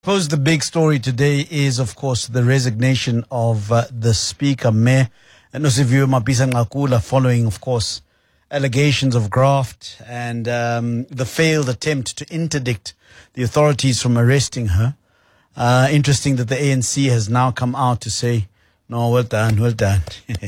Suppose the big story today is, of course, the resignation of the Speaker, Mayor Nosiviwe Mapisa-Nqakula, following, of course, allegations of graft and the failed attempt to interdict the authorities from arresting her. Interesting that the ANC has now come out to say, no, well done, well done.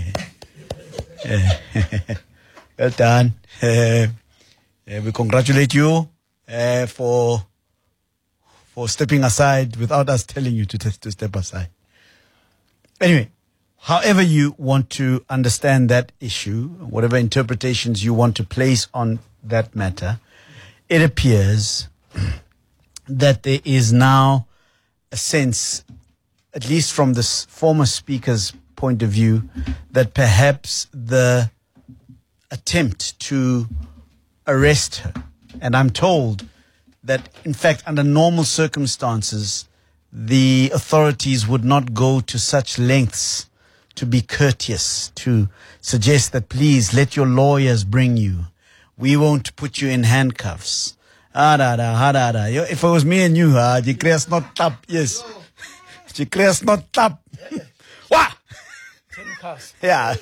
Well done. We congratulate you for stepping aside without us telling you to step aside. Anyway, however you want to understand that issue, whatever interpretations you want to place on that matter, it appears that there is now a sense, at least from this former speaker's point of view, that perhaps the attempt to arrest her, and I'm told that, in fact, under normal circumstances, the authorities would not go to such lengths to be courteous, to suggest that, please, let your lawyers bring you. We won't put you in handcuffs. If it was me and you, the creas not tap, yes. The creas not tap. Wah! 10 cars. Yeah.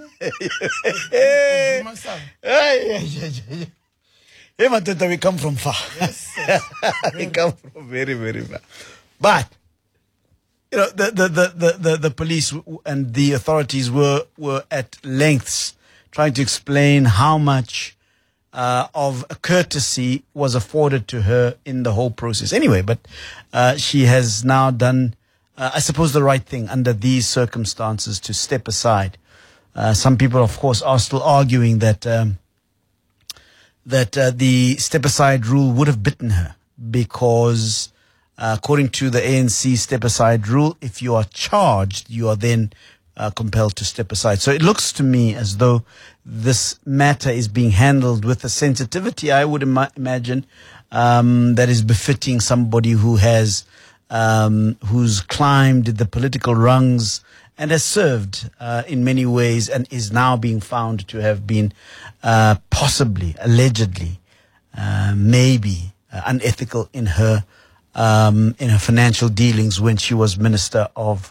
Hey, Matata, we come from far. Yes. We come from very, very far. But, you know, the police and the authorities were at lengths trying to explain how much of a courtesy was afforded to her in the whole process. Anyway, but she has now done, I suppose, the right thing under these circumstances to step aside. Some people, of course, are still arguing that the step-aside rule would have bitten her because, according to the ANC step-aside rule, if you are charged, you are then compelled to step aside. So it looks to me as though this matter is being handled with a sensitivity, I would imagine, that is befitting somebody who has who's climbed the political rungs and has served in many ways and is now being found to have been possibly, allegedly, maybe unethical in her financial dealings when she was Minister of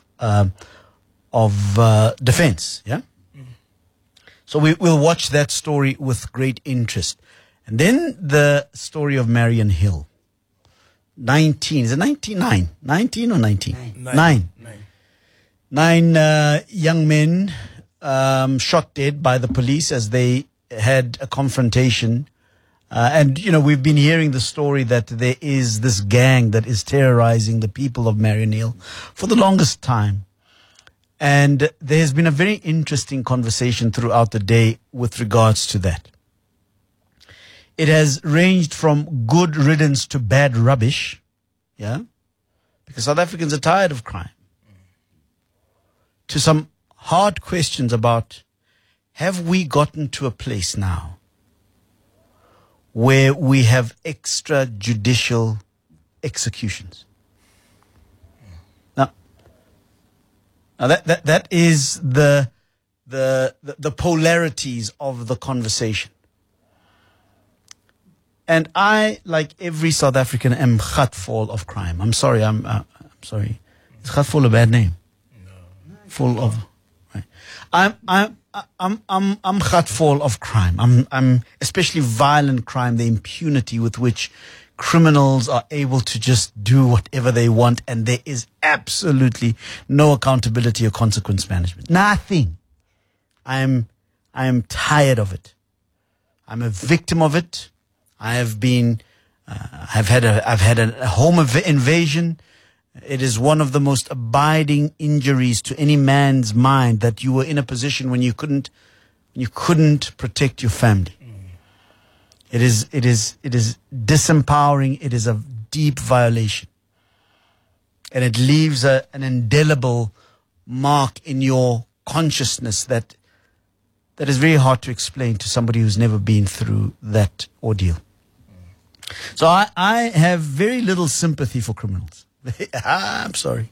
Defense. Yeah. So we'll watch that story with great interest, and then the story of Marion Hill. 19, is it 99? 19 or 19? Nine. 9 young men shot dead by the police as they had a confrontation. And, you know, we've been hearing the story that there is this gang that is terrorizing the people of Marion Hill for the longest time. And there has been a very interesting conversation throughout the day with regards to that. It has ranged from good riddance to bad rubbish, yeah, because South Africans are tired of crime, to some hard questions about, have we gotten to a place now where we have extrajudicial executions? Now that is the polarities of the conversation. And I, like every South African, am full of crime. I'm sorry. I'm sorry. Is full a bad name? No. Full of. Right. I'm full of crime. I'm especially violent crime. The impunity with which criminals are able to just do whatever they want, and there is absolutely no accountability or consequence management. Nothing. I am tired of it. I'm a victim of it. I have been, I've had a home invasion. It is one of the most abiding injuries to any man's mind that you were in a position when you couldn't protect your family. It is disempowering. It is a deep violation, and it leaves an indelible mark in your consciousness that is very hard to explain to somebody who's never been through that ordeal. So I have very little sympathy for criminals. I'm sorry.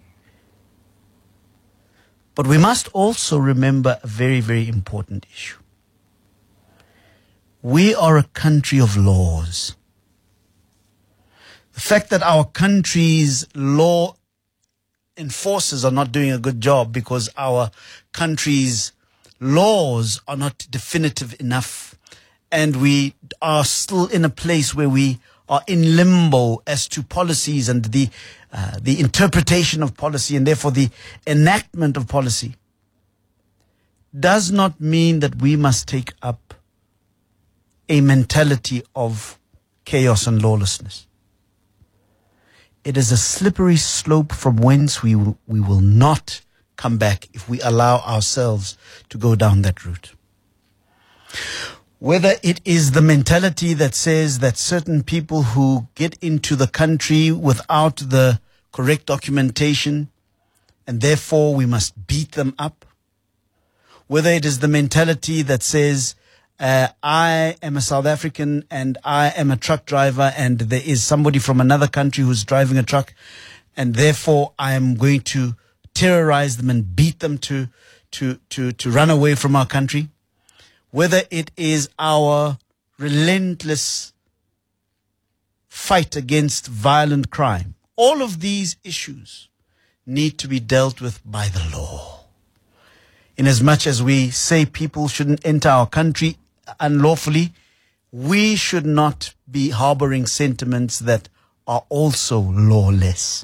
But we must also remember a very, very important issue. We are a country of laws. The fact that our country's law enforcers are not doing a good job because our country's laws are not definitive enough, and we are still in a place where we are in limbo as to policies and the interpretation of policy, and therefore the enactment of policy, does not mean that we must take up a mentality of chaos and lawlessness. It is a slippery slope from whence we will not come back if we allow ourselves to go down that route. Whether it is the mentality that says that certain people who get into the country without the correct documentation and therefore we must beat them up, whether it is the mentality that says I am a South African and I am a truck driver and there is somebody from another country who's driving a truck and therefore I am going to terrorize them and beat them to run away from our country, whether it is our relentless fight against violent crime, all of these issues need to be dealt with by the law. In as much as we say people shouldn't enter our country unlawfully, we should not be harboring sentiments that are also lawless.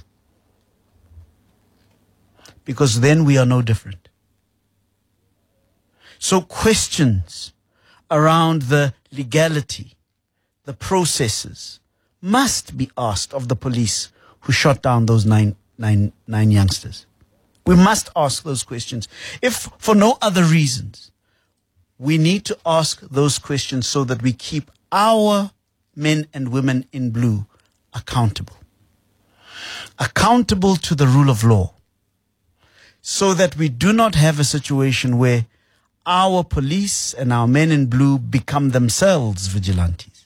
Because then we are no different. So questions around the legality, the processes, must be asked of the police who shot down those nine youngsters. We must ask those questions. If for no other reasons, we need to ask those questions so that we keep our men and women in blue accountable. Accountable to the rule of law. So that we do not have a situation where our police and our men in blue become themselves vigilantes.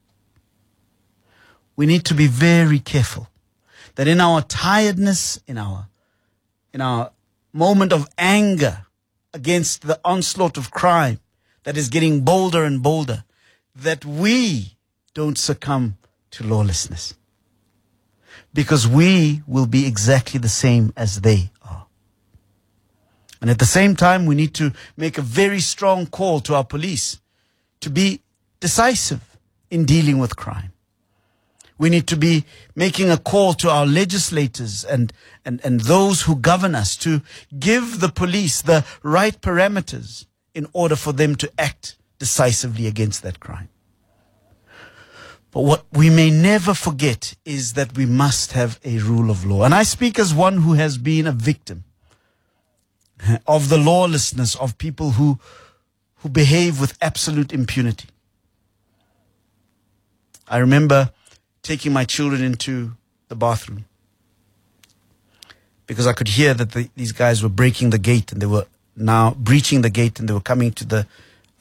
We need to be very careful that in our tiredness, in our moment of anger against the onslaught of crime that is getting bolder and bolder, that we don't succumb to lawlessness. Because we will be exactly the same as they are. And at the same time, we need to make a very strong call to our police to be decisive in dealing with crime. We need to be making a call to our legislators and those who govern us to give the police the right parameters in order for them to act decisively against that crime. But what we may never forget is that we must have a rule of law. And I speak as one who has been a victim of the lawlessness of people who behave with absolute impunity. I remember taking my children into the bathroom because I could hear that these guys were breaking the gate and they were now breaching the gate and they were coming to the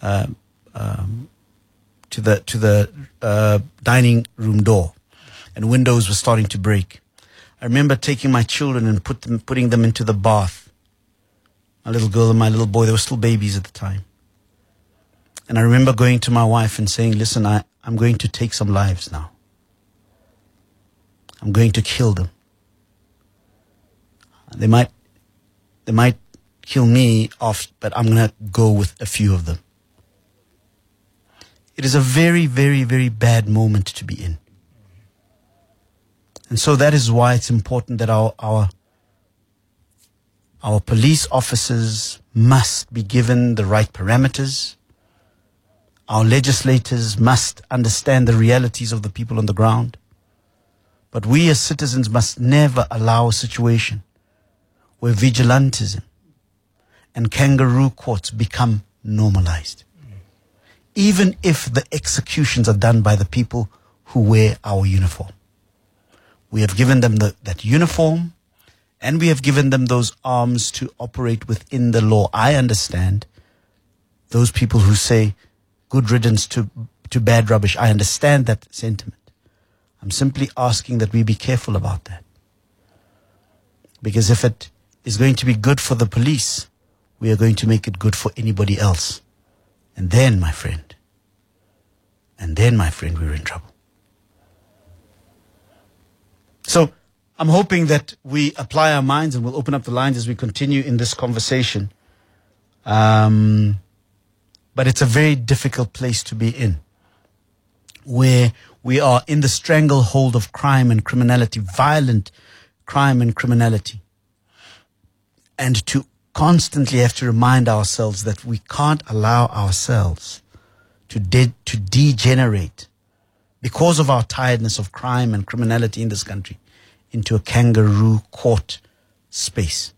dining room door, and windows were starting to break. I remember taking my children and putting them into the bath. My little girl and my little boy, they were still babies at the time. And I remember going to my wife and saying, listen, I'm going to take some lives now. I'm going to kill them. They might kill me off, but I'm going to go with a few of them. It is a very, very, very bad moment to be in. And so that is why it's important that our police officers must be given the right parameters. Our legislators must understand the realities of the people on the ground. But we as citizens must never allow a situation where vigilantism and kangaroo courts become normalized. Even if the executions are done by the people who wear our uniform. We have given them that uniform, and we have given them those arms to operate within the law. I understand those people who say good riddance to bad rubbish. I understand that sentiment. I'm simply asking that we be careful about that. Because if it is going to be good for the police, we are going to make it good for anybody else. And then, my friend, we're in trouble. So I'm hoping that we apply our minds, and we'll open up the lines as we continue in this conversation. But it's a very difficult place to be in, where we are in the stranglehold of crime and criminality, violent crime and criminality. And to constantly have to remind ourselves that we can't allow ourselves to degenerate because of our tiredness of crime and criminality in this country into a kangaroo court space.